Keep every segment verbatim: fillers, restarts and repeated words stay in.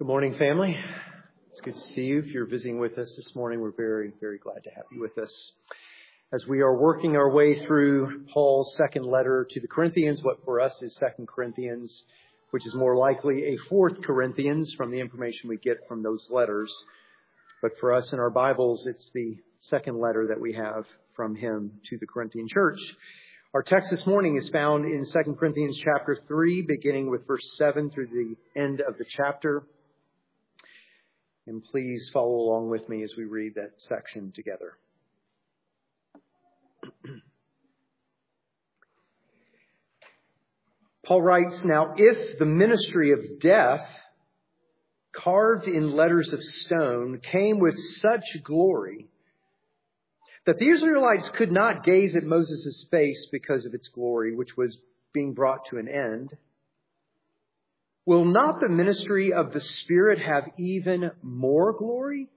Good morning, family. It's good to see you. If you're visiting with us this morning, we're very, very glad to have you with us. As we are working our way through Paul's second letter to the Corinthians, what for us is Second Corinthians, which is more likely a Fourth Corinthians from the information we get from those letters. But for us in our Bibles, it's the second letter that we have from him to the Corinthian church. Our text this morning is found in Second Corinthians chapter three, beginning with verse seven through the end of the chapter. And please follow along with me as we read that section together. Paul writes, "Now if the ministry of death, carved in letters of stone, came with such glory that the Israelites could not gaze at Moses' face because of its glory, which was being brought to an end, will not the ministry of the Spirit have even more glory?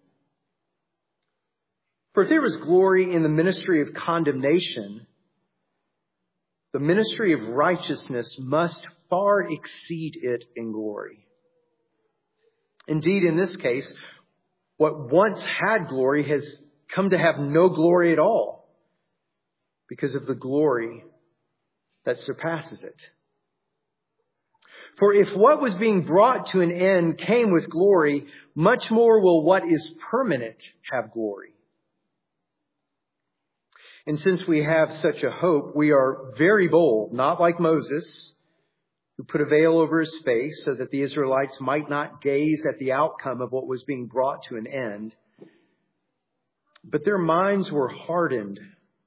For if there was glory in the ministry of condemnation, the ministry of righteousness must far exceed it in glory. Indeed, in this case, what once had glory has come to have no glory at all because of the glory that surpasses it. For if what was being brought to an end came with glory, much more will what is permanent have glory. And since we have such a hope, we are very bold, not like Moses, who put a veil over his face so that the Israelites might not gaze at the outcome of what was being brought to an end. But their minds were hardened.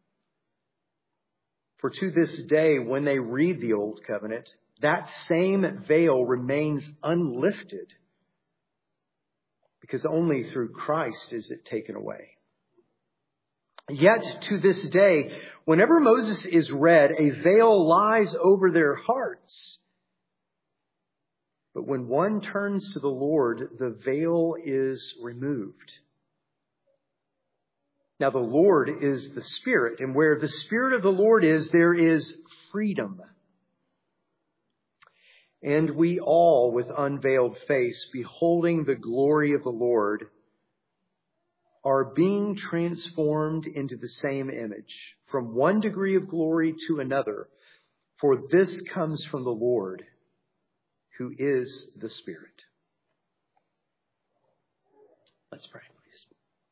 For to this day, when they read the Old Covenant, that same veil remains unlifted because only through Christ is it taken away. Yet to this day, whenever Moses is read, a veil lies over their hearts. But when one turns to the Lord, the veil is removed. Now the Lord is the Spirit, and where the Spirit of the Lord is, there is freedom. And we all, with unveiled face, beholding the glory of the Lord, are being transformed into the same image, from one degree of glory to another. For this comes from the Lord, who is the Spirit." Let's pray, please.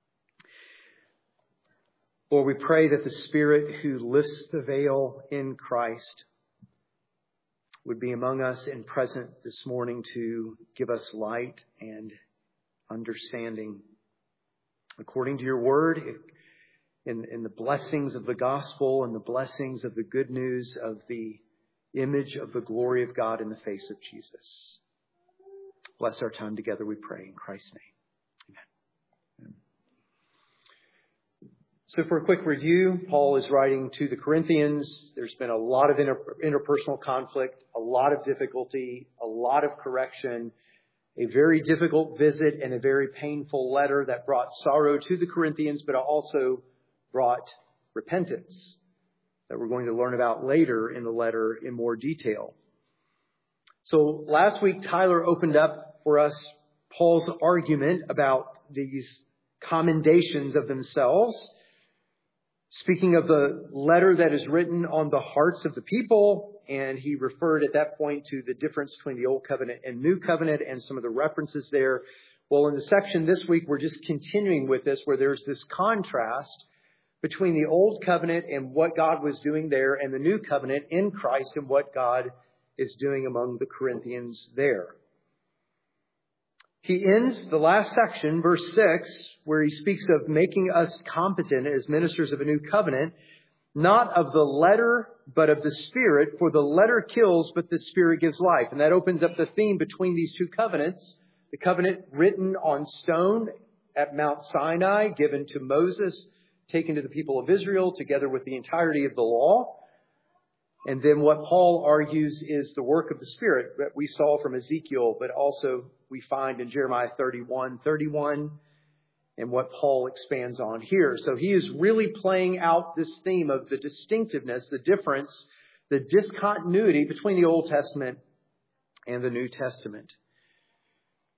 Lord, we pray that the Spirit who lifts the veil in Christ would be among us and present this morning to give us light and understanding according to your word, in, in the blessings of the gospel and the blessings of the good news of the image of the glory of God in the face of Jesus. Bless our time together, we pray in Christ's name. Amen. So for a quick review, Paul is writing to the Corinthians. There's been a lot of inter- interpersonal conflict, a lot of difficulty, a lot of correction, a very difficult visit, and a very painful letter that brought sorrow to the Corinthians, but also brought repentance that we're going to learn about later in the letter in more detail. So last week, Tyler opened up for us Paul's argument about these commendations of themselves, speaking of the letter that is written on the hearts of the people. And he referred at that point to the difference between the Old Covenant and New Covenant and some of the references there. Well, in the section this week, we're just continuing with this, where there's this contrast between the Old Covenant and what God was doing there and the New Covenant in Christ and what God is doing among the Corinthians there. He ends the last section, verse six, where he speaks of making us competent as ministers of a new covenant, not of the letter, but of the Spirit, for the letter kills, but the Spirit gives life. And that opens up the theme between these two covenants. The covenant written on stone at Mount Sinai, given to Moses, taken to the people of Israel, together with the entirety of the law. And then what Paul argues is the work of the Spirit that we saw from Ezekiel, but also we find in Jeremiah thirty-one thirty-one. And what Paul expands on here. So he is really playing out this theme of the distinctiveness, the difference, the discontinuity between the Old Testament and the New Testament.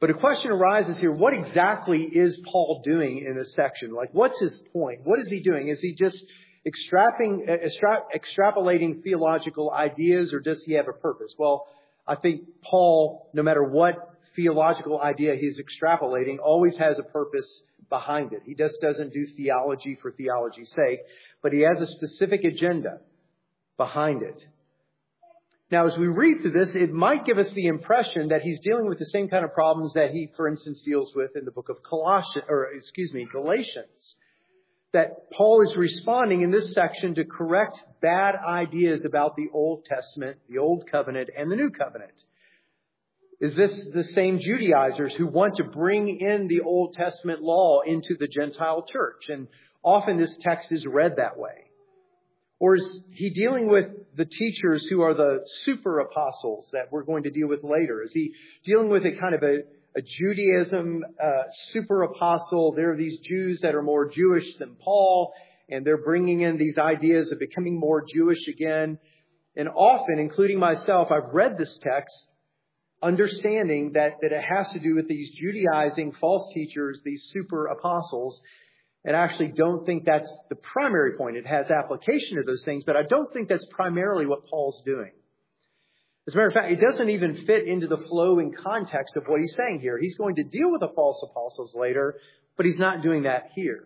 But a question arises here, what exactly is Paul doing in this section? Like, what's his point? What is he doing? Is he just extrapolating, extra, extrapolating theological ideas, or does he have a purpose? Well, I think Paul, no matter what theological idea he's extrapolating, always has a purpose behind it. He just doesn't do theology for theology's sake, but he has a specific agenda behind it. Now, as we read through this, it might give us the impression that he's dealing with the same kind of problems that he, for instance, deals with in the book of Colossians, or excuse me, Galatians. That Paul is responding in this section to correct bad ideas about the Old Testament, the Old Covenant, and the New Covenant. Is this the same Judaizers who want to bring in the Old Testament law into the Gentile church? And often this text is read that way. Or is he dealing with the teachers who are the super apostles that we're going to deal with later? Is he dealing with a kind of a, a Judaism uh, super apostle? There are these Jews that are more Jewish than Paul, and they're bringing in these ideas of becoming more Jewish again. And often, including myself, I've read this text understanding that, that it has to do with these Judaizing false teachers, these super apostles. And I actually don't think that's the primary point. It has application to those things, but I don't think that's primarily what Paul's doing. As a matter of fact, it doesn't even fit into the flow and context of what he's saying here. He's going to deal with the false apostles later, but he's not doing that here.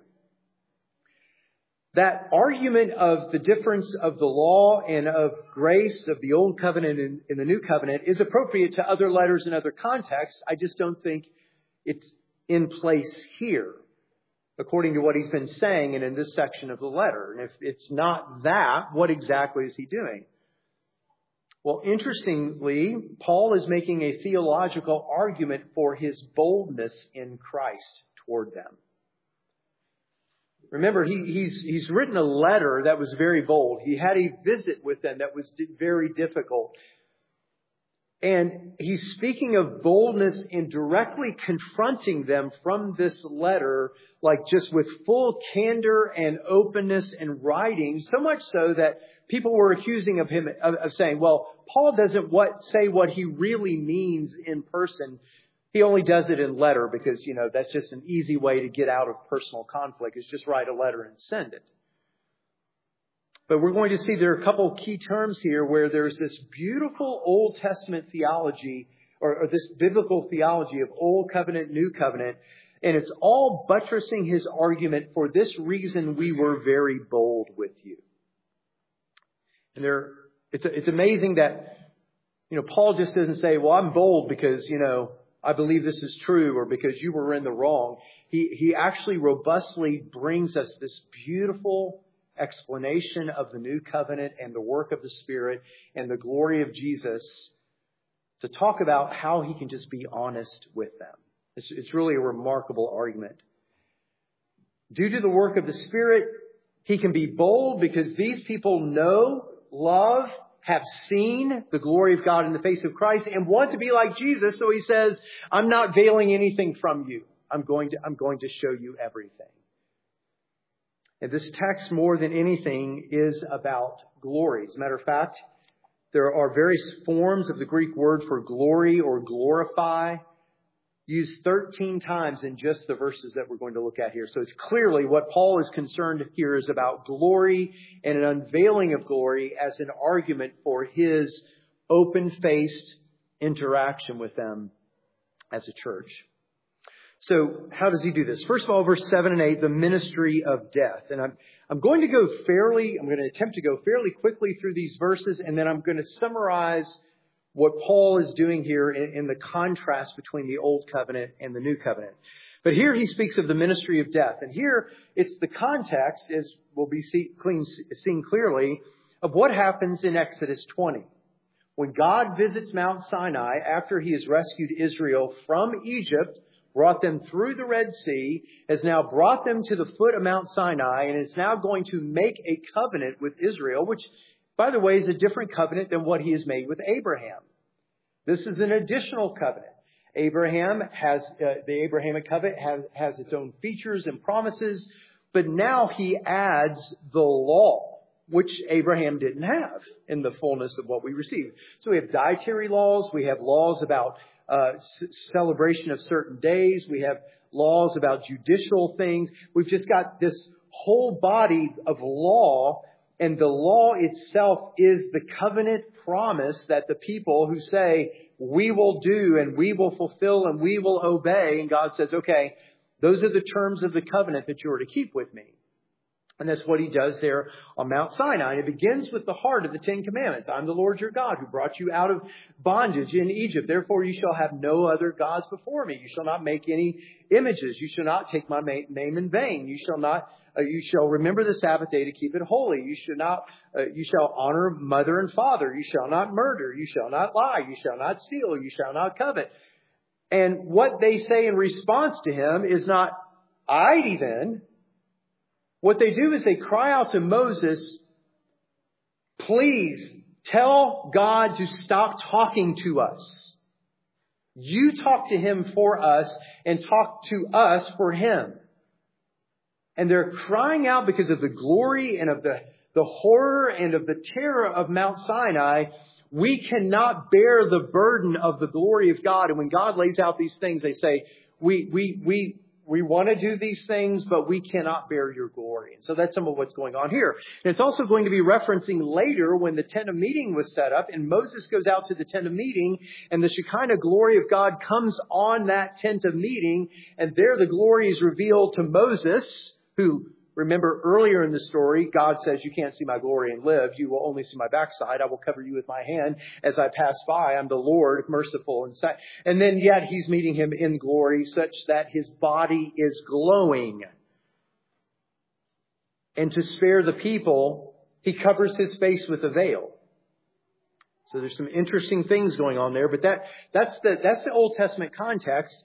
That argument of the difference of the law and of grace of the Old Covenant and, and the New Covenant is appropriate to other letters and other contexts. I just don't think it's in place here, according to what he's been saying and in this section of the letter. And if it's not that, what exactly is he doing? Well, interestingly, Paul is making a theological argument for his boldness in Christ toward them. Remember, he, he's, he's written a letter that was very bold. He had a visit with them that was very difficult. And he's speaking of boldness in directly confronting them from this letter, like just with full candor and openness and writing, so much so that people were accusing of him of, of saying, well, Paul doesn't what say what he really means in person. He only does it in letter because, you know, that's just an easy way to get out of personal conflict, is just write a letter and send it. But we're going to see there are a couple of key terms here where there's this beautiful Old Testament theology, or, or this biblical theology of Old Covenant, New Covenant, and it's all buttressing his argument, for this reason we were very bold with you. And there, it's it's amazing that, you know, Paul just doesn't say, well, I'm bold because, you know, I believe this is true, or because you were in the wrong. He he actually robustly brings us this beautiful explanation of the New Covenant and the work of the Spirit and the glory of Jesus to talk about how he can just be honest with them. It's, it's really a remarkable argument. Due to the work of the Spirit, he can be bold because these people know, love, have seen the glory of God in the face of Christ and want to be like Jesus. So he says, I'm not veiling anything from you. I'm going to, I'm going to show you everything. And this text, more than anything, is about glory. As a matter of fact, there are various forms of the Greek word for glory or glorify used thirteen times in just the verses that we're going to look at here. So it's clearly what Paul is concerned here is about glory and an unveiling of glory as an argument for his open-faced interaction with them as a church. So how does he do this? First of all, verse seven and eight, the ministry of death. And I'm, I'm going to go fairly, I'm going to attempt to go fairly quickly through these verses, and then I'm going to summarize what Paul is doing here in, in the contrast between the Old Covenant and the New Covenant. But here he speaks of the ministry of death. And here it's the context, as will be see, clean, seen clearly, of what happens in Exodus twenty. When God visits Mount Sinai after he has rescued Israel from Egypt, brought them through the Red Sea, has now brought them to the foot of Mount Sinai, and is now going to make a covenant with Israel, which, by the way, is a different covenant than what he has made with Abraham. This is an additional covenant. Abraham has, uh, the Abrahamic covenant has, has its own features and promises, but now he adds the law. which Abraham didn't have in the fullness of what we received. So we have dietary laws. We have laws about uh, c- celebration of certain days. We have laws about judicial things. We've just got this whole body of law, and the law itself is the covenant promise that the people who say, we will do and we will fulfill and we will obey. And God says, okay, those are the terms of the covenant that you are to keep with me. And that's what he does there on Mount Sinai. And it begins with the heart of the Ten Commandments. I'm the Lord your God who brought you out of bondage in Egypt. Therefore you shall have no other gods before me. You shall not make any images. You shall not take my name in vain. You shall not, uh, you shall remember the Sabbath day to keep it holy. You shall not, uh, you shall honor mother and father. You shall not murder. You shall not lie. You shall not steal. You shall not covet. And what they say in response to him is not, I then. What they do is they cry out to Moses, please tell God to stop talking to us. You talk to him for us and talk to us for him. And they're crying out because of the glory and of the, the horror and of the terror of Mount Sinai. We cannot bear the burden of the glory of God. And when God lays out these things, they say, we, we, we, We want to do these things, but we cannot bear your glory. And so that's some of what's going on here. And it's also going to be referencing later when the tent of meeting was set up and Moses goes out to the tent of meeting and the Shekinah glory of God comes on that tent of meeting. And there the glory is revealed to Moses, who, remember earlier in the story, God says, you can't see my glory and live. You will only see my backside. I will cover you with my hand as I pass by. I'm the Lord, merciful and sad. And then yet he's meeting him in glory such that his body is glowing. And to spare the people, he covers his face with a veil. So there's some interesting things going on there, but that, that's the, that's the Old Testament context.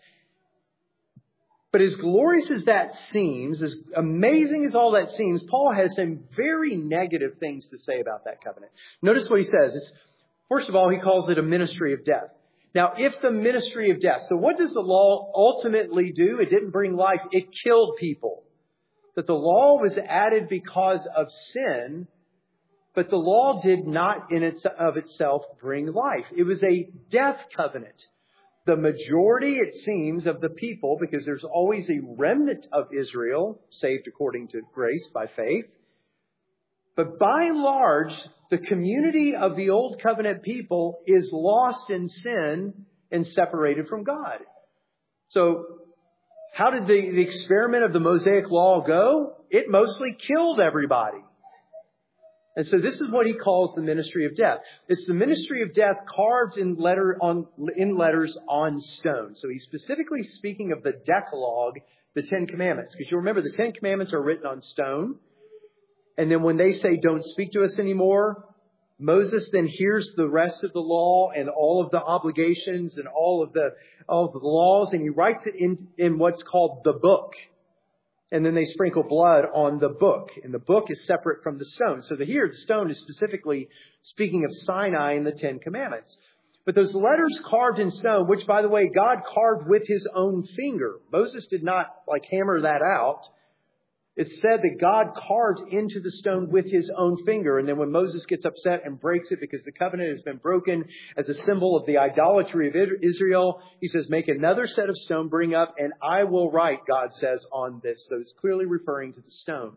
But as glorious as that seems, as amazing as all that seems, Paul has some very negative things to say about that covenant. Notice what he says. It's, first of all, he calls it a ministry of death. Now, if the ministry of death, so what does the law ultimately do? It didn't bring life. It killed people. That the law was added because of sin, but the law did not in its of itself bring life. It was a death covenant. The majority, it seems, of the people, because there's always a remnant of Israel saved according to grace by faith. But by and large, the community of the Old Covenant people is lost in sin and separated from God. So how did the, the experiment of the Mosaic Law go? It mostly killed everybody. And so this is what he calls the ministry of death. It's the ministry of death carved in letter on in letters on stone. So he's specifically speaking of the Decalogue, the Ten Commandments. Because you remember the Ten Commandments are written on stone. And then when they say don't speak to us anymore, Moses then hears the rest of the law and all of the obligations and all of the all of the laws, and he writes it in, in what's called the book. And then they sprinkle blood on the book. And the book is separate from the stone. So the, here, the stone is specifically speaking of Sinai and the Ten Commandments. But those letters carved in stone, which, by the way, God carved with his own finger. Moses did not, like, hammer that out. It's said that God carved into the stone with his own finger. And then when Moses gets upset and breaks it because the covenant has been broken as a symbol of the idolatry of Israel, he says, make another set of stone, bring up, and I will write, God says, on this. So it's clearly referring to the stone.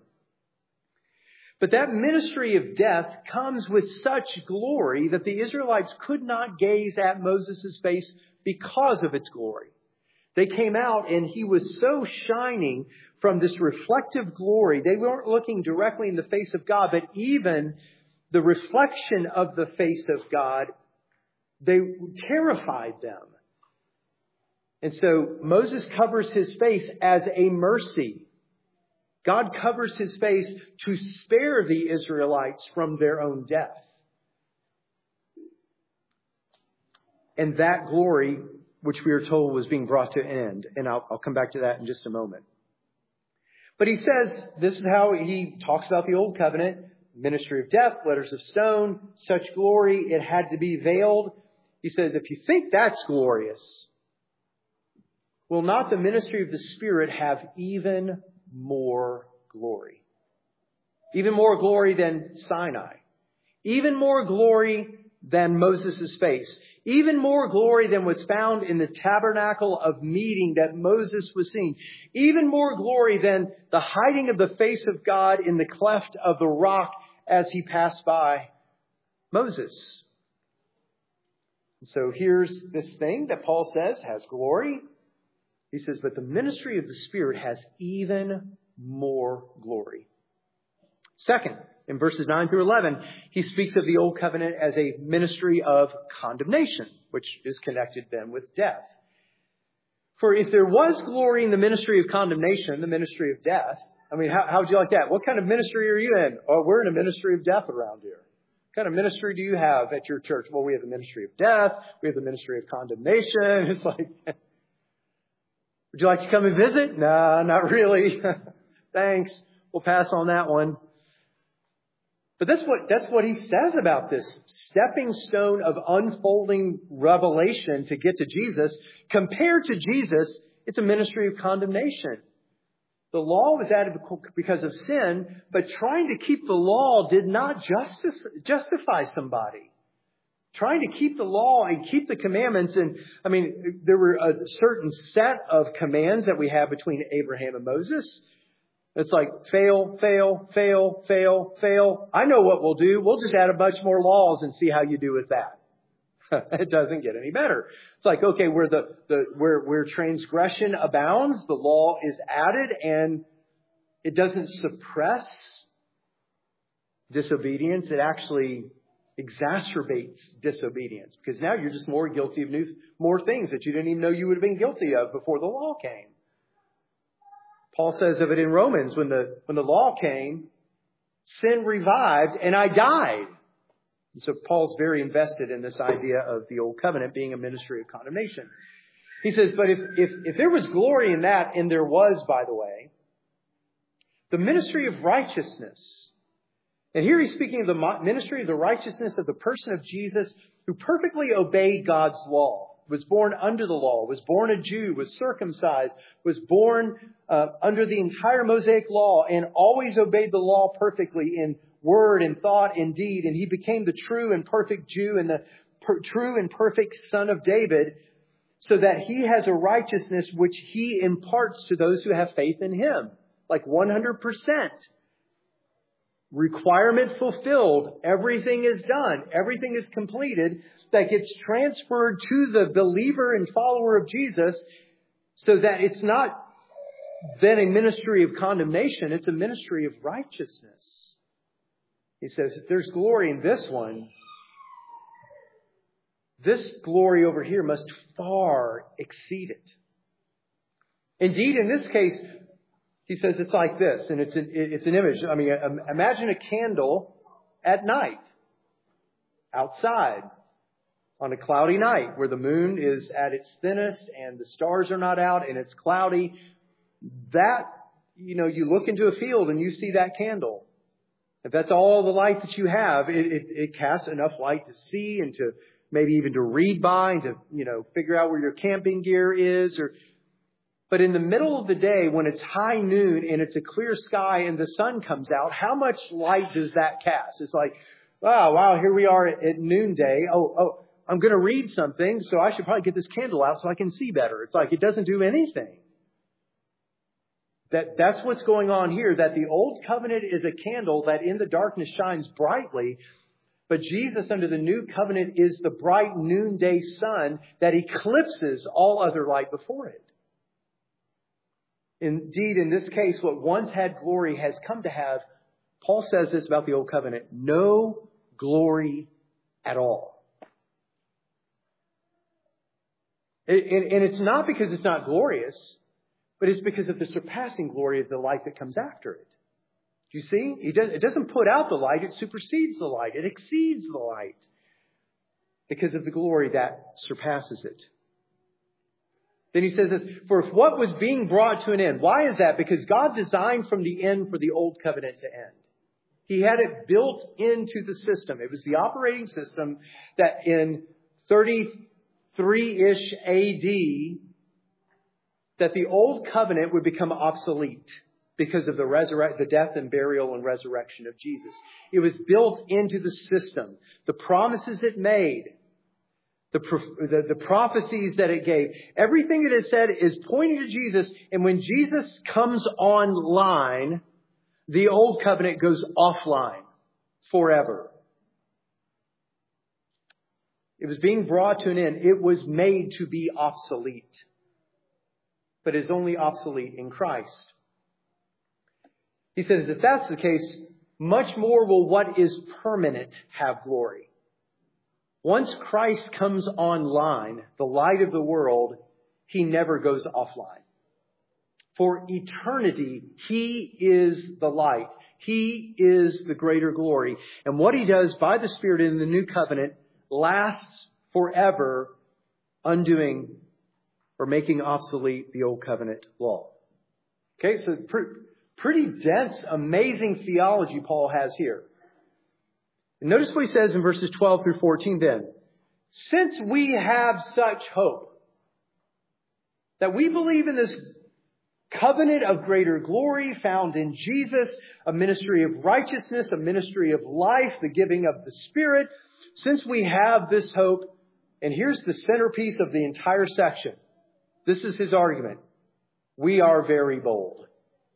But that ministry of death comes with such glory that the Israelites could not gaze at Moses' face because of its glory. They came out and he was so shining from this reflective glory. They weren't looking directly in the face of God, but even the reflection of the face of God, they terrified them. And so Moses covers his face as a mercy. God covers his face to spare the Israelites from their own death. And that glory, which we are told was being brought to an end. And I'll, I'll come back to that in just a moment. But he says, this is how he talks about the Old Covenant. Ministry of death, letters of stone, such glory, it had to be veiled. He says, if you think that's glorious, will not the ministry of the Spirit have even more glory? Even more glory than Sinai. Even more glory than Moses' face. Even more glory than was found in the tabernacle of meeting that Moses was seeing. Even more glory than the hiding of the face of God in the cleft of the rock as he passed by Moses. So here's this thing that Paul says has glory. He says, but the ministry of the Spirit has even more glory. Second, in verses nine through eleven, he speaks of the Old Covenant as a ministry of condemnation, which is connected then with death. For if there was glory in the ministry of condemnation, the ministry of death, I mean, how, how would you like that? What kind of ministry are you in? Oh, we're in a ministry of death around here. What kind of ministry do you have at your church? Well, we have the ministry of death. We have the ministry of condemnation. It's like, would you like to come and visit? No, not really. Thanks. We'll pass on that one. But that's what, that's what he says about this stepping stone of unfolding revelation to get to Jesus. Compared to Jesus, it's a ministry of condemnation. The law was added because of sin, but trying to keep the law did not justice, justify somebody. Trying to keep the law and keep the commandments. And I mean, there were a certain set of commands that we have between Abraham and Moses. It's like fail, fail, fail, fail, fail. I know what we'll do. We'll just add a bunch more laws and see how you do with that. It doesn't get any better. It's like, okay, where the, the where where transgression abounds, the law is added and it doesn't suppress disobedience. It actually exacerbates disobedience because now you're just more guilty of new, more things that you didn't even know you would have been guilty of before the law came. Paul says of it in Romans, when the when the law came, sin revived and I died. And so Paul's very invested in this idea of the Old Covenant being a ministry of condemnation. He says, but if if, if there was glory in that, and there was, by the way, the ministry of righteousness. And here he's speaking of the ministry of the righteousness of the person of Jesus who perfectly obeyed God's law. Was born under the law, was born a Jew, was circumcised, was born uh, under the entire Mosaic law and always obeyed the law perfectly in word and thought and deed. And he became the true and perfect Jew and the per- true and perfect son of David so that he has a righteousness which he imparts to those who have faith in him. Like one hundred percent. Requirement fulfilled. Everything is done. Everything is completed. That gets transferred to the believer and follower of Jesus so that it's not then a ministry of condemnation. It's a ministry of righteousness. He says, if there's glory in this one, this glory over here must far exceed it. Indeed, in this case, he says it's like this, and it's an, it's an image. I mean, imagine a candle at night, outside, on a cloudy night where the moon is at its thinnest and the stars are not out and it's cloudy. That, you know, you look into a field and you see that candle. If that's all the light that you have, it, it, it casts enough light to see and to maybe even to read by and to, you know, figure out where your camping gear is. Or, but in the middle of the day, when it's high noon and it's a clear sky and the sun comes out, how much light does that cast? It's like, wow, wow, here we are at, at noonday. Oh, oh. I'm going to read something, so I should probably get this candle out so I can see better. It's like it doesn't do anything. That, that's what's going on here, that the Old Covenant is a candle that in the darkness shines brightly, but Jesus under the New Covenant is the bright noonday sun that eclipses all other light before it. Indeed, in this case, what once had glory has come to have, Paul says this about the Old Covenant, no glory at all. And it's not because it's not glorious, but it's because of the surpassing glory of the light that comes after it. Do you see? It doesn't put out the light, it supersedes the light. It exceeds the light because of the glory that surpasses it. Then he says this, for if what was being brought to an end, why is that? Because God designed from the end for the Old Covenant to end. He had it built into the system. It was the operating system that in thirty-three-ish A D, that the Old Covenant would become obsolete. because of the resurrect, the death and burial and resurrection of Jesus. It was built into the system. The promises it made, the, the, the prophecies that it gave, everything that it said is pointing to Jesus. And when Jesus comes online, the old covenant goes offline forever. It was being brought to an end. It was made to be obsolete, but is only obsolete in Christ. He says, if that's the case, much more will what is permanent have glory. Once Christ comes online, the light of the world, He never goes offline. For eternity, He is the light. He is the greater glory. And what He does by the Spirit in the new covenant lasts forever, undoing or making obsolete the old covenant law. Okay, so pretty dense, amazing theology Paul has here. And notice what he says in verses twelve through fourteen then. Since we have such hope that we believe in this covenant of greater glory found in Jesus, a ministry of righteousness, a ministry of life, the giving of the Spirit, since we have this hope, and here's the centerpiece of the entire section. This is his argument. We are very bold.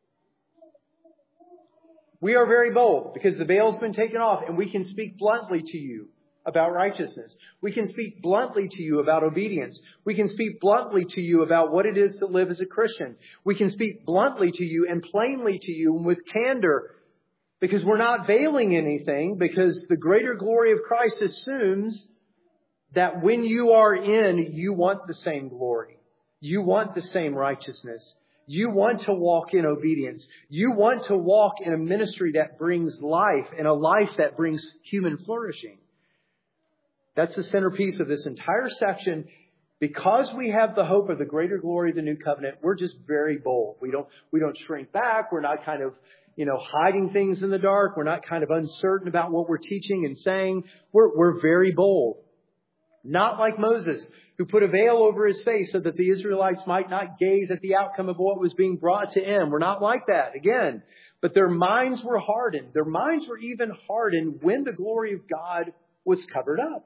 We are very bold because the veil's been taken off and we can speak bluntly to you about righteousness. We can speak bluntly to you about obedience. We can speak bluntly to you about what it is to live as a Christian. We can speak bluntly to you and plainly to you with candor because we're not veiling anything, because the greater glory of Christ assumes that when you are in, you want the same glory. You want the same righteousness. You want to walk in obedience. You want to walk in a ministry that brings life and a life that brings human flourishing. That's the centerpiece of this entire section. Because we have the hope of the greater glory of the new covenant, we're just very bold. We don't, we don't shrink back. We're not kind of, you know, hiding things in the dark. We're not kind of uncertain about what we're teaching and saying. We're, we're very bold. Not like Moses, who put a veil over his face so that the Israelites might not gaze at the outcome of what was being brought to him. We're not like that, again. But their minds were hardened. Their minds were even hardened when the glory of God was covered up.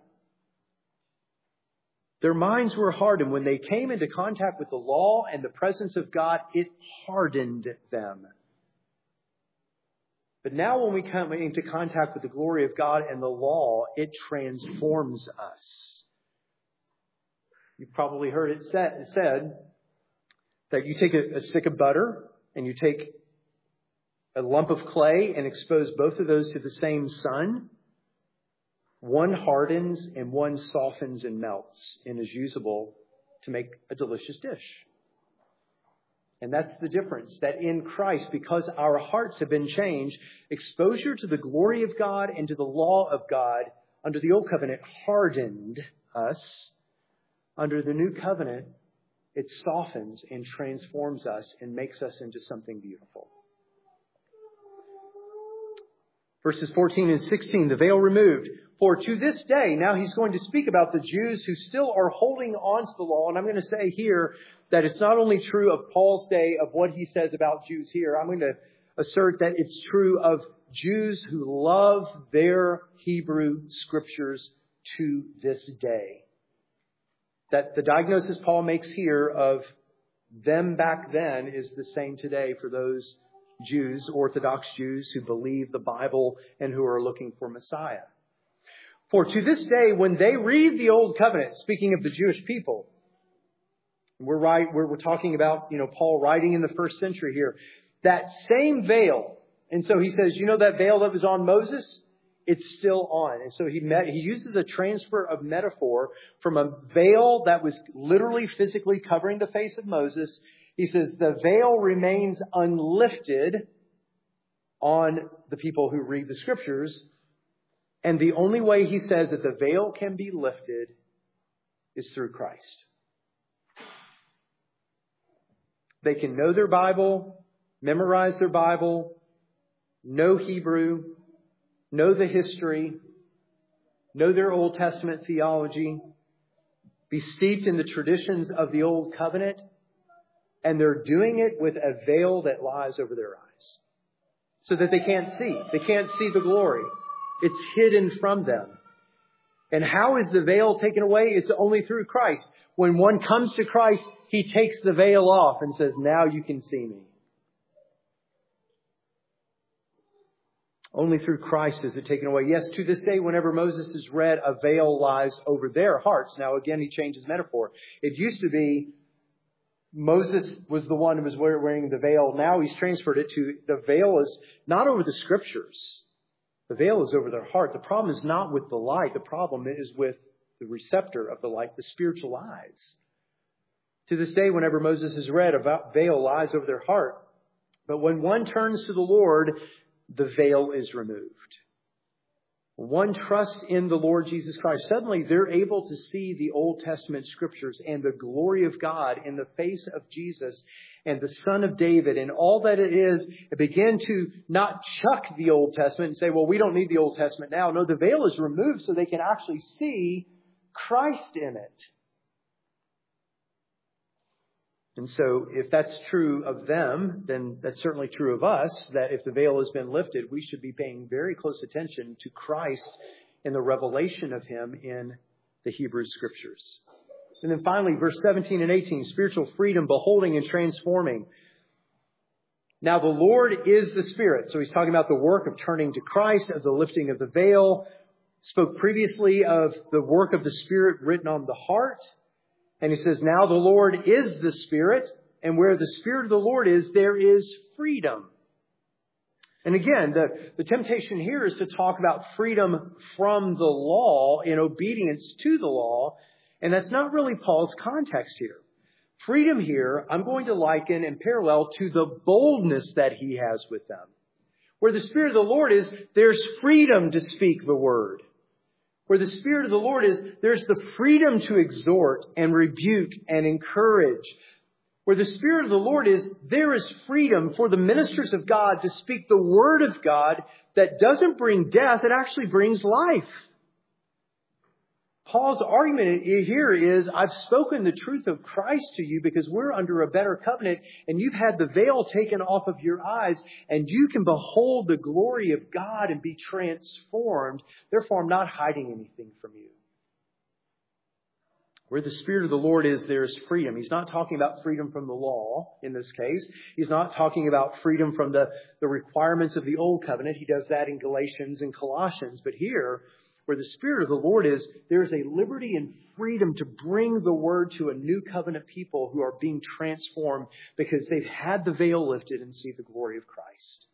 Their minds were hardened. When they came into contact with the law and the presence of God, it hardened them. But now when we come into contact with the glory of God and the law, it transforms us. You've probably heard it said, said that you take a, a stick of butter and you take a lump of clay and expose both of those to the same sun. One hardens and one softens and melts and is usable to make a delicious dish. And that's the difference, that in Christ, because our hearts have been changed, exposure to the glory of God and to the law of God under the old covenant hardened us. Under the new covenant, it softens and transforms us and makes us into something beautiful. Verses fourteen and sixteen, the veil removed. For to this day, now he's going to speak about the Jews who still are holding on to the law. And I'm going to say here that it's not only true of Paul's day, of what he says about Jews here. I'm going to assert that it's true of Jews who love their Hebrew scriptures to this day. That the diagnosis Paul makes here of them back then is the same today for those Jews, Orthodox Jews who believe the Bible and who are looking for Messiah. For to this day, when they read the Old Covenant, speaking of the Jewish people, we're right, we're, we're talking about, you know, Paul writing in the first century here, that same veil. And so he says, you know, that veil that was on Moses? It's still on. And so he met, he uses a transfer of metaphor from a veil that was literally physically covering the face of Moses. He says the veil remains unlifted on the people who read the scriptures. And the only way he says that the veil can be lifted is through Christ. They can know their Bible, memorize their Bible, know Hebrew, know the history, know their Old Testament theology, be steeped in the traditions of the Old Covenant, And they're doing it with a veil that lies over their eyes so that they can't see. They can't see the glory. It's hidden from them. And how is the veil taken away? It's only through Christ. When one comes to Christ, He takes the veil off and says, now you can see me. Only through Christ is it taken away. Yes, to this day, whenever Moses is read, a veil lies over their hearts. Now, again, he changes metaphor. It used to be Moses was the one who was wearing the veil. Now he's transferred it to the veil is not over the Scriptures. The veil is over their heart. The problem is not with the light. The problem is with the receptor of the light, the spiritual eyes. To this day, whenever Moses is read, a veil lies over their heart. But when one turns to the Lord, the veil is removed. One trusts in the Lord Jesus Christ. Suddenly they're able to see the Old Testament Scriptures and the glory of God in the face of Jesus and the Son of David and all that it is, and begin to not chuck the Old Testament and say, well, we don't need the Old Testament now. No, the veil is removed so they can actually see Christ in it. And so if that's true of them, then that's certainly true of us, that if the veil has been lifted, we should be paying very close attention to Christ and the revelation of Him in the Hebrew Scriptures. And then finally, verse seventeen and eighteen, spiritual freedom, beholding and transforming. Now the Lord is the Spirit. So he's talking about the work of turning to Christ, of the lifting of the veil. Spoke previously of the work of the Spirit written on the heart. And he says, now the Lord is the Spirit, and where the Spirit of the Lord is, there is freedom. And again, the, the temptation here is to talk about freedom from the law in obedience to the law. And that's not really Paul's context here. Freedom here, I'm going to liken and parallel to the boldness that he has with them. Where the Spirit of the Lord is, there's freedom to speak the word. Where the Spirit of the Lord is, there's the freedom to exhort and rebuke and encourage. Where the Spirit of the Lord is, there is freedom for the ministers of God to speak the word of God that doesn't bring death, it actually brings life. Paul's argument here is, I've spoken the truth of Christ to you because we're under a better covenant and you've had the veil taken off of your eyes and you can behold the glory of God and be transformed. Therefore, I'm not hiding anything from you. Where the Spirit of the Lord is, there is freedom. He's not talking about freedom from the law in this case. He's not talking about freedom from the, the requirements of the old covenant. He does that in Galatians and Colossians. But here, where the Spirit of the Lord is, there is a liberty and freedom to bring the word to a new covenant people who are being transformed because they've had the veil lifted and see the glory of Christ.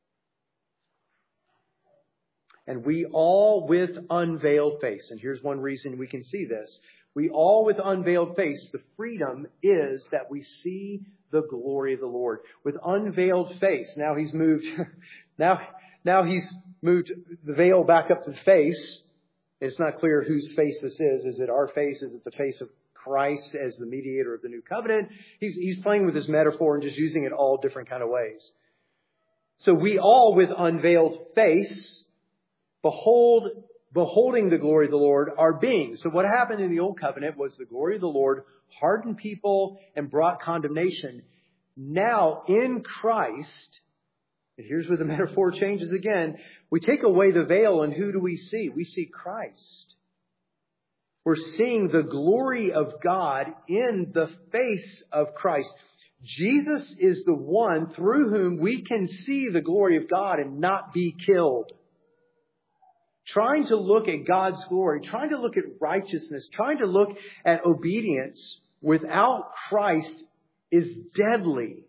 And we all with unveiled face, and here's one reason we can see this, we all with unveiled face, the freedom is that we see the glory of the Lord. With unveiled face, now he's moved, now, now he's moved the veil back up to the face. It's not clear whose face this is. Is it our face? Is it the face of Christ as the mediator of the new covenant? He's, he's playing with this metaphor and just using it all different kind of ways. So we all with unveiled face, behold, beholding the glory of the Lord, are being. So what happened in the old covenant was the glory of the Lord hardened people and brought condemnation. Now in Christ, and here's where the metaphor changes again. We take away the veil and who do we see? We see Christ. We're seeing the glory of God in the face of Christ. Jesus is the one through whom we can see the glory of God and not be killed. Trying to look at God's glory, trying to look at righteousness, trying to look at obedience without Christ is deadly.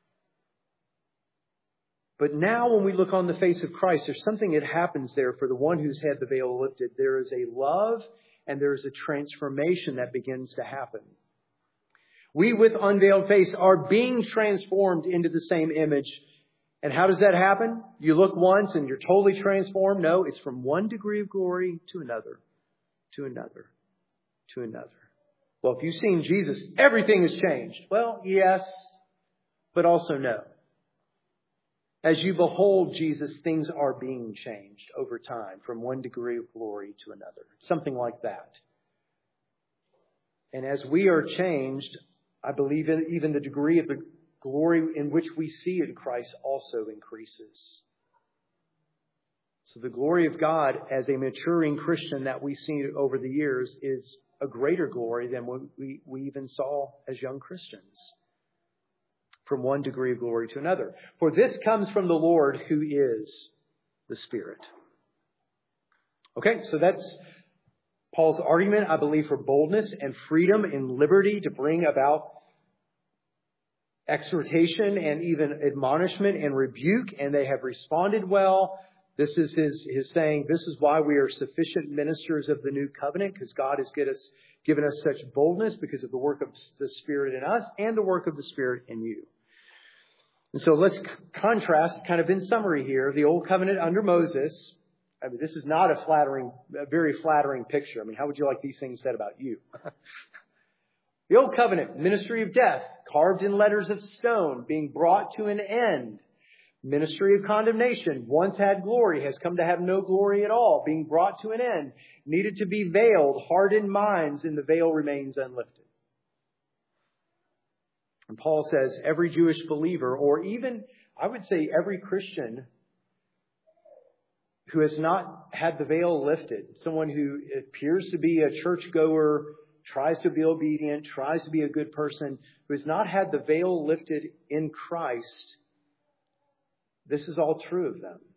But now when we look on the face of Christ, there's something that happens there for the one who's had the veil lifted. There is a love and there is a transformation that begins to happen. We with unveiled face are being transformed into the same image. And how does that happen? You look once and you're totally transformed? No, it's from one degree of glory to another, to another, to another. Well, if you've seen Jesus, everything has changed. Well, yes, but also no. As you behold Jesus, things are being changed over time from one degree of glory to another. Something like that. And as we are changed, I believe in even the degree of the glory in which we see in Christ also increases. So the glory of God as a maturing Christian that we see over the years is a greater glory than what we, we even saw as young Christians. From one degree of glory to another. For this comes from the Lord who is the Spirit. Okay, so that's Paul's argument, I believe, for boldness and freedom and liberty to bring about exhortation and even admonishment and rebuke, and they have responded well. This is his, his saying, this is why we are sufficient ministers of the new covenant, because God has get us, given us such boldness because of the work of the Spirit in us and the work of the Spirit in you. And so let's c- contrast, kind of in summary here, the Old Covenant under Moses. I mean, this is not a flattering, a very flattering picture. I mean, how would you like these things said about you? The Old Covenant, ministry of death, carved in letters of stone, being brought to an end. Ministry of condemnation, once had glory, has come to have no glory at all, being brought to an end. Needed to be veiled, hardened minds, and the veil remains unlifted. And Paul says every Jewish believer, or even, I would say every Christian who has not had the veil lifted, someone who appears to be a churchgoer, tries to be obedient, tries to be a good person, who has not had the veil lifted in Christ, this is all true of them.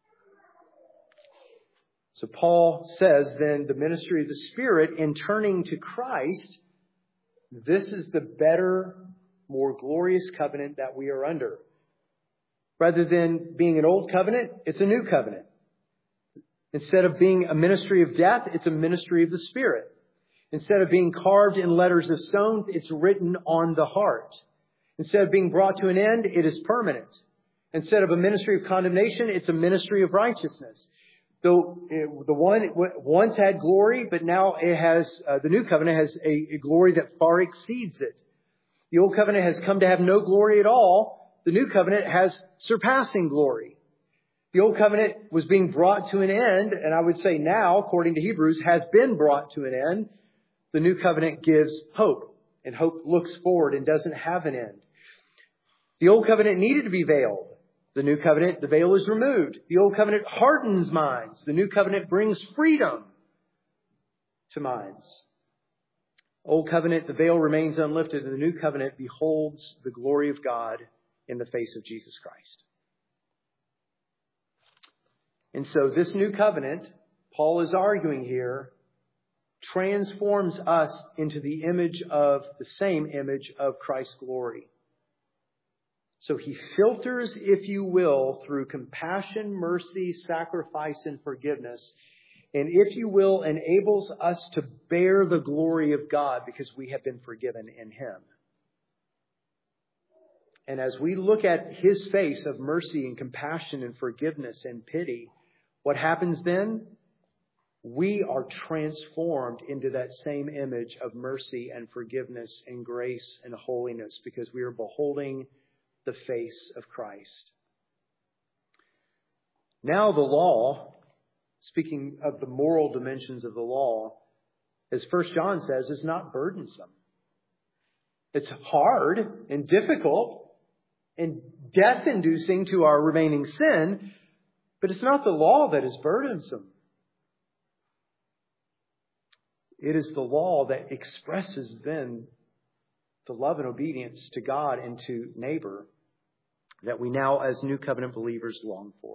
So Paul says then the ministry of the Spirit in turning to Christ, this is the better, more glorious covenant that we are under. Rather than being an old covenant, it's a new covenant. Instead of being a ministry of death, it's a ministry of the Spirit. Instead of being carved in letters of stones, it's written on the heart. Instead of being brought to an end, it is permanent. Instead of a ministry of condemnation, it's a ministry of righteousness. Though the one once had glory, but now it has, uh, the new covenant has a, a glory that far exceeds it. The old covenant has come to have no glory at all. The new covenant has surpassing glory. The old covenant was being brought to an end, and I would say now, according to Hebrews, has been brought to an end. The new covenant gives hope, and hope looks forward and doesn't have an end. The old covenant needed to be veiled. The new covenant, the veil is removed. The old covenant hardens minds. The new covenant brings freedom to minds. Old covenant, the veil remains unlifted, and the new covenant beholds the glory of God in the face of Jesus Christ. And so this new covenant, Paul is arguing here, transforms us into the image of, the same image of Christ's glory. So he filters, if you will, through compassion, mercy, sacrifice, and forgiveness. And if you will, enables us to bear the glory of God because we have been forgiven in Him. And as we look at His face of mercy and compassion and forgiveness and pity, what happens then? We are transformed into that same image of mercy and forgiveness and grace and holiness because we are beholding the face of Christ. Now the law, speaking of the moral dimensions of the law, as First John says, is not burdensome. It's hard and difficult and death-inducing to our remaining sin, but it's not the law that is burdensome. It is the law that expresses then the love and obedience to God and to neighbor that we now as New Covenant believers long for.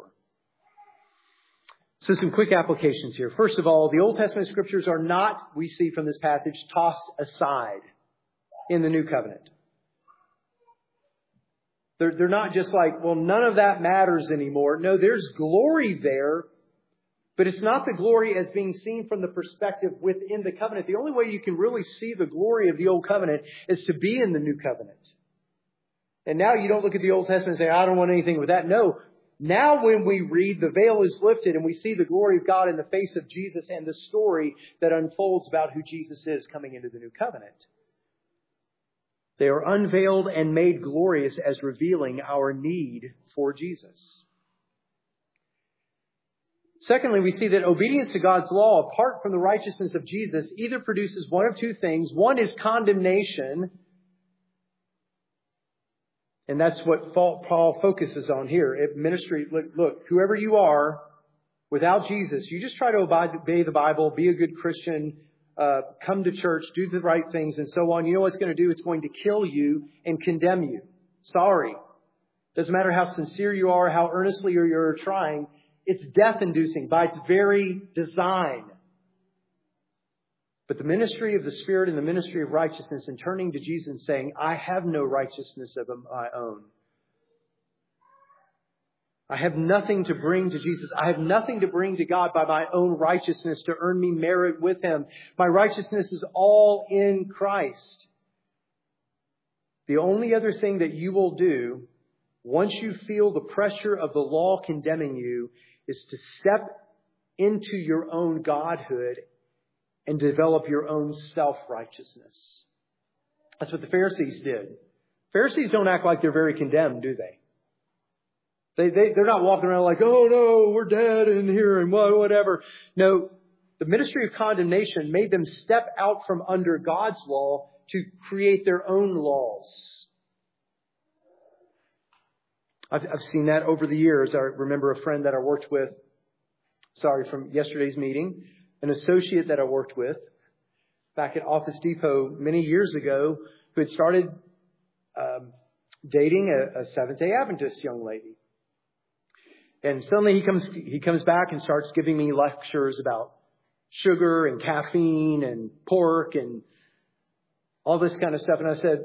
So some quick applications here. First of all, the Old Testament scriptures are not, we see from this passage, tossed aside in the New Covenant. They're, they're not just like, well, none of that matters anymore. No, there's glory there, but it's not the glory as being seen from the perspective within the covenant. The only way you can really see the glory of the Old Covenant is to be in the New Covenant. And now you don't look at the Old Testament and say, I don't want anything with that. No. Now when we read, the veil is lifted and we see the glory of God in the face of Jesus and the story that unfolds about who Jesus is coming into the New Covenant. They are unveiled and made glorious as revealing our need for Jesus. Secondly, we see that obedience to God's law, apart from the righteousness of Jesus, either produces one of two things. One is condemnation, And that's what Paul focuses on here. It ministry, look, look, whoever you are, without Jesus, you just try to obey the Bible, be a good Christian, uh, come to church, do the right things, and so on. You know what it's going to do? It's going to kill you and condemn you. Sorry. Doesn't matter how sincere you are, how earnestly you're trying. It's death-inducing by its very design. But the ministry of the Spirit and the ministry of righteousness and turning to Jesus and saying, I have no righteousness of my own. I have nothing to bring to Jesus. I have nothing to bring to God by my own righteousness to earn me merit with Him. My righteousness is all in Christ. The only other thing that you will do once you feel the pressure of the law condemning you is to step into your own godhood and develop your own self-righteousness. That's what the Pharisees did. Pharisees don't act like they're very condemned, do they? They, they, they're not walking around like, oh no, we're dead in here and whatever. No, the ministry of condemnation made them step out from under God's law to create their own laws. I've, I've seen that over the years. I remember a friend that I worked with, sorry, from yesterday's meeting, an associate that I worked with back at Office Depot many years ago who had started um, dating a, a Seventh-day Adventist young lady. And suddenly he comes he comes back and starts giving me lectures about sugar and caffeine and pork and all this kind of stuff. And I said,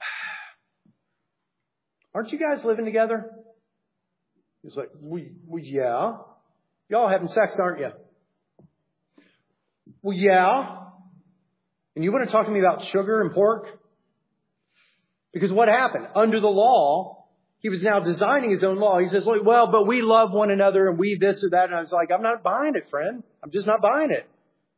aren't you guys living together? He was like, we, we yeah. Y'all having sex, aren't you? Well, yeah. And you want to talk to me about sugar and pork? Because what happened? Under the law, he was now designing his own law. He says, well, but we love one another and we this or that. And I was like, I'm not buying it, friend. I'm just not buying it.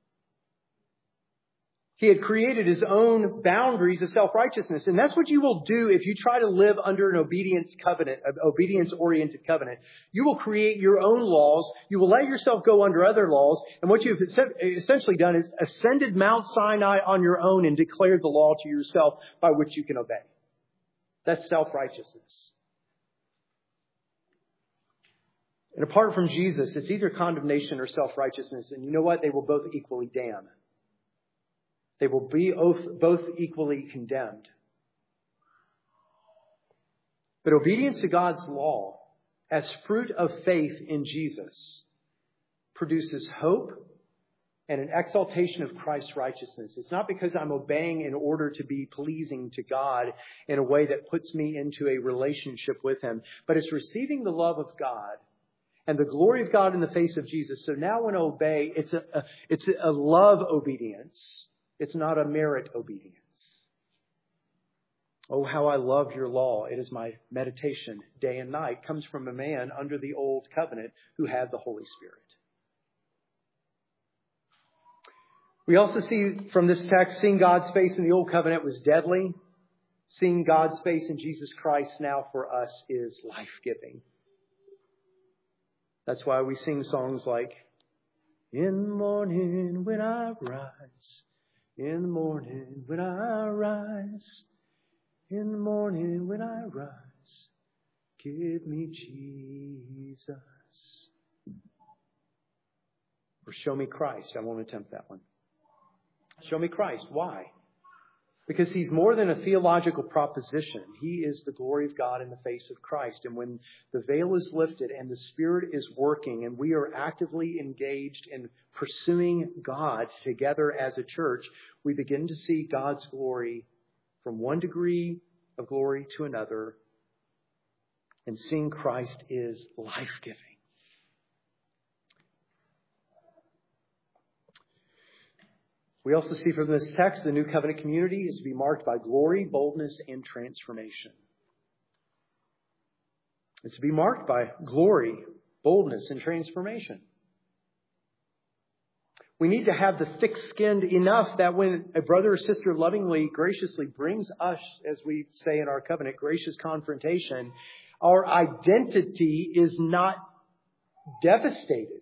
He had created his own boundaries of self-righteousness. And that's what you will do if you try to live under an obedience covenant, an obedience-oriented covenant. You will create your own laws. You will let yourself go under other laws. And what you've essentially done is ascended Mount Sinai on your own and declared the law to yourself by which you can obey. That's self-righteousness. And apart from Jesus, it's either condemnation or self-righteousness. And you know what? They will both equally damn. They will be both equally condemned. But obedience to God's law as fruit of faith in Jesus produces hope and an exaltation of Christ's righteousness. It's not because I'm obeying in order to be pleasing to God in a way that puts me into a relationship with Him, but it's receiving the love of God and the glory of God in the face of Jesus. So now when I obey, it's a, a it's a love obedience. It's not a merit obedience. Oh, how I love your law. It is my meditation day and night. Comes from a man under the old covenant who had the Holy Spirit. We also see from this text, seeing God's face in the old covenant was deadly. Seeing God's face in Jesus Christ now for us is life-giving. That's why we sing songs like, in the morning when I rise, in the morning when I rise, in the morning when I rise, give me Jesus. Or show me Christ. I won't attempt that one. Show me Christ. Why? Because He's more than a theological proposition. He is the glory of God in the face of Christ. And when the veil is lifted and the Spirit is working and we are actively engaged in pursuing God together as a church, we begin to see God's glory from one degree of glory to another. And seeing Christ is life-giving. We also see from this text, the New Covenant community is to be marked by glory, boldness, and transformation. It's to be marked by glory, boldness, and transformation. We need to have the thick-skinned enough that when a brother or sister lovingly, graciously brings us, as we say in our covenant, gracious confrontation, our identity is not devastated.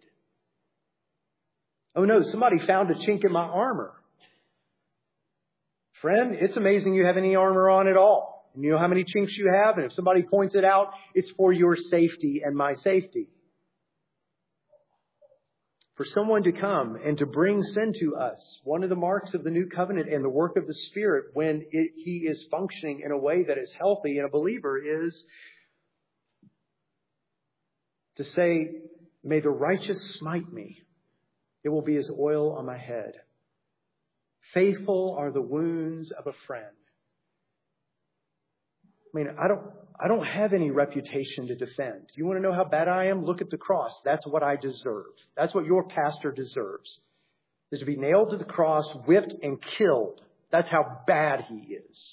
Oh no, somebody found a chink in my armor. Friend, it's amazing you have any armor on at all. You know how many chinks you have, and if somebody points it out, it's for your safety and my safety. For someone to come and to bring sin to us, one of the marks of the new covenant and the work of the Spirit when it, He is functioning in a way that is healthy in a believer is to say, may the righteous smite me. It will be as oil on my head. Faithful are the wounds of a friend. I mean, I don't, I don't have any reputation to defend. You want to know how bad I am? Look at the cross. That's what I deserve. That's what your pastor deserves. Is to be nailed to the cross, whipped, and killed. That's how bad he is.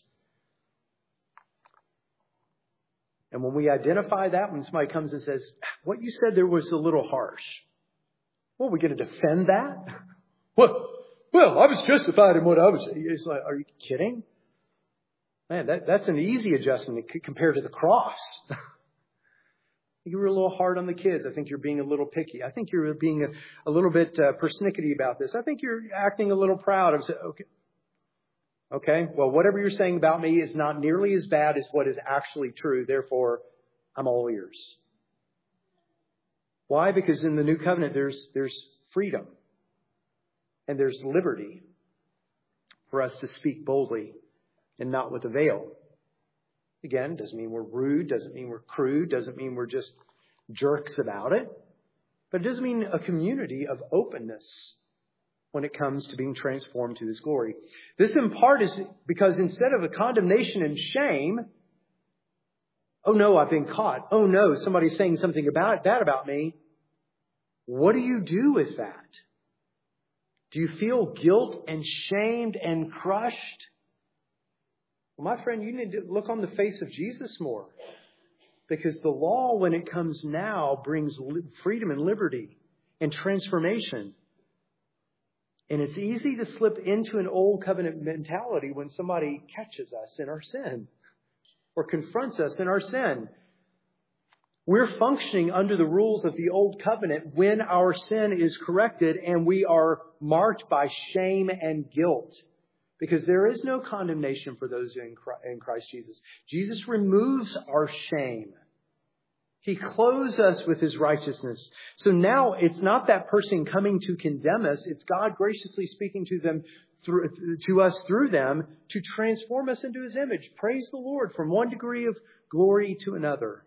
And when we identify that, when somebody comes and says, what you said there was a little harsh. Well, are we going to defend that? Well, well, I was justified in what I was saying. It's like, are you kidding? Man, that, that's an easy adjustment compared to the cross. You were a little hard on the kids. I think you're being a little picky. I think you're being a, a little bit uh, persnickety about this. I think you're acting a little proud. I said, okay. Okay, well, whatever you're saying about me is not nearly as bad as what is actually true. Therefore, I'm all ears. Why? Because in the new covenant, there's there's freedom. And there's liberty for us to speak boldly and not with a veil. Again, doesn't mean we're rude, doesn't mean we're crude, doesn't mean we're just jerks about it. But it does mean a community of openness when it comes to being transformed to His glory. This in part is because instead of a condemnation and shame, oh no, I've been caught. Oh no, somebody's saying something about that about me. What do you do with that? Do you feel guilt and shamed and crushed? Well, my friend, you need to look on the face of Jesus more. Because the law, when it comes now, brings freedom and liberty and transformation. And it's easy to slip into an old covenant mentality when somebody catches us in our sin or confronts us in our sin. We're functioning under the rules of the old covenant when our sin is corrected and we are marked by shame and guilt. Because there is no condemnation for those in Christ Jesus. Jesus removes our shame. He clothes us with His righteousness. So now it's not that person coming to condemn us. It's God graciously speaking to them, through, to us through them to transform us into His image. Praise the Lord, from one degree of glory to another.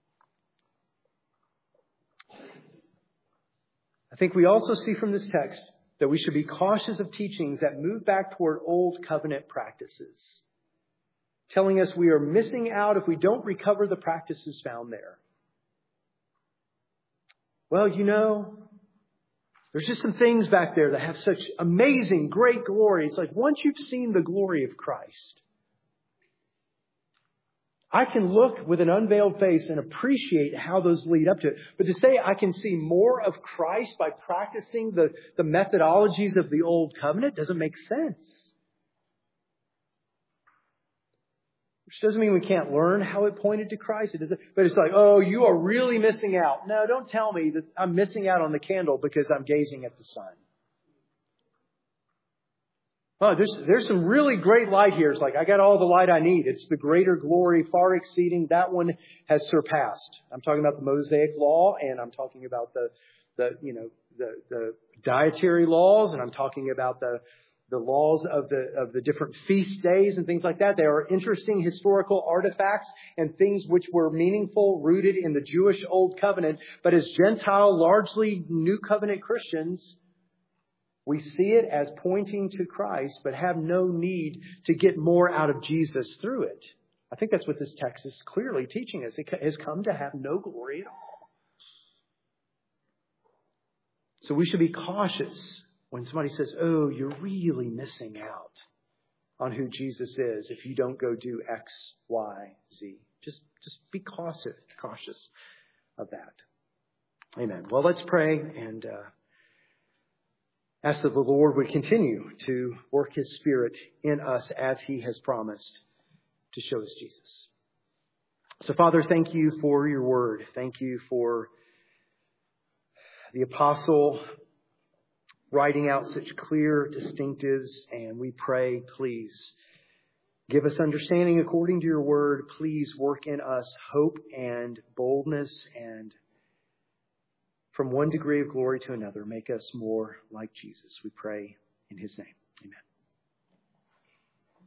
I think we also see from this text that we should be cautious of teachings that move back toward old covenant practices, telling us we are missing out if we don't recover the practices found there. Well, you know, there's just some things back there that have such amazing, great glory. It's like once you've seen the glory of Christ, I can look with an unveiled face and appreciate how those lead up to it. But to say I can see more of Christ by practicing the, the methodologies of the old covenant doesn't make sense. Which doesn't mean we can't learn how it pointed to Christ. It doesn't, but it's like, oh, you are really missing out. No, don't tell me that I'm missing out on the candle because I'm gazing at the sun. Oh, there's there's some really great light here. It's like, I got all the light I need. It's the greater glory, far exceeding. That one has surpassed. I'm talking about the Mosaic law, and I'm talking about the, the you know, the, the dietary laws, and I'm talking about the the laws of the of the different feast days and things like that. They are interesting historical artifacts and things which were meaningful, rooted in the Jewish Old Covenant. But as Gentile, largely New Covenant Christians, we see it as pointing to Christ, but have no need to get more out of Jesus through it. I think that's what this text is clearly teaching us. It has come to have no glory at all. So we should be cautious when somebody says, oh, you're really missing out on who Jesus is if you don't go do X, Y, Z. Just, just be cautious, cautious of that. Amen. Well, let's pray and uh, ask that the Lord would continue to work His Spirit in us as He has promised to show us Jesus. So, Father, thank you for your word. Thank you for the apostle writing out such clear distinctives. And we pray, please, Give us understanding according to your word. Please work in us hope and boldness, and from one degree of glory to another, make us more like Jesus. We pray in his name. Amen.